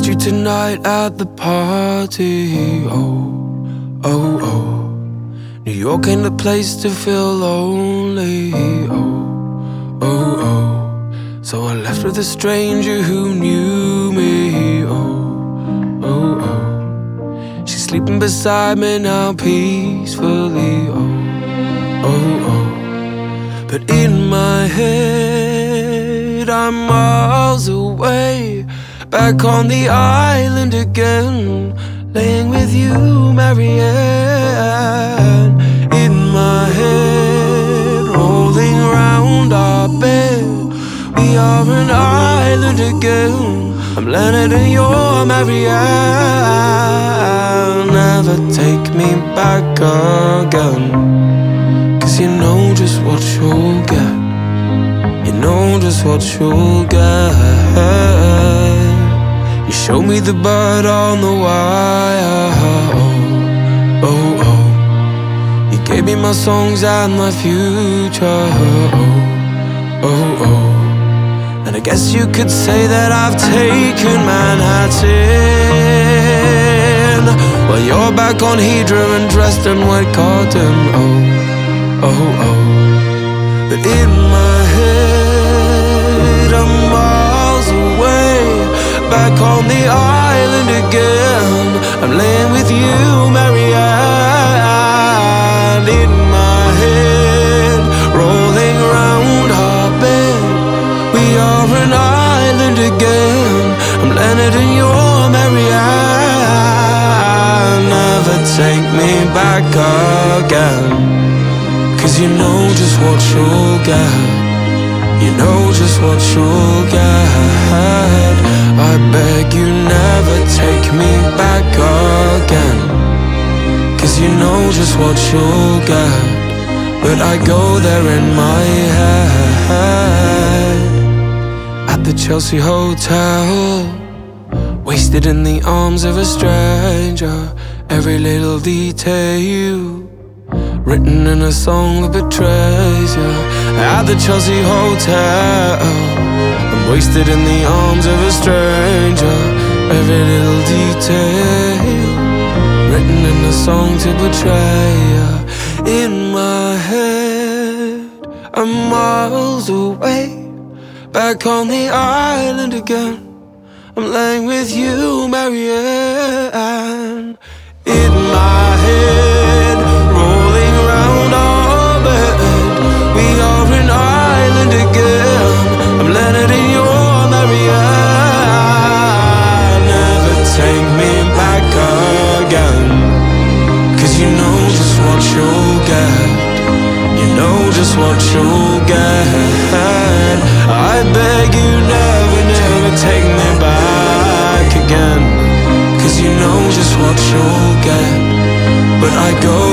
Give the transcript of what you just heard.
you tonight at the party. Oh, oh, oh. New York ain't a place to feel lonely. Oh, oh, oh. So I left with a stranger who knew me. Oh, oh, oh. She's sleeping beside me now peacefully. Oh, oh, oh. But in my head I'm miles away, back on the island again, laying with you, Marianne. In my head, rolling round our bed, we are an island again. I'm Leonard and you're Marianne. Never take me back again, 'cause you know just what you'll get. You know just what you'll get. You showed me the bird on the wire. Oh, oh, oh. You gave me my songs and my future. Oh, oh, oh. And I guess you could say that I've taken Manhattan, while you're back on Hydra and dressed in white cotton. Oh, oh, oh. But in my head I'm miles away, back on the island again. I'm laying with you, Marianne. In my head, rolling round our bed, we are an island again. I'm Leonard and you're Marianne. Never take me back again, 'cause you know just what you'll get. You know just what you'll get. I beg you never take me back again, 'cause you know just what you'll get. But I go there in my head. At the Chelsea Hotel, wasted in the arms of a stranger. Every little detail written in a song that betrays you. At the Chelsea Hotel, I'm wasted in the arms of a stranger. Every little detail written in a song to betray you. In my head, I'm miles away, back on the island again. I'm laying with you, Marianne. In my head, rolling round our bed, we are an island again. I'm Leonard and you're Marianne. Never take me back again, 'cause you know just what you'll get. You know just what you'll get. I beg you never, never take me back again, 'cause you know just what you'll get. But I go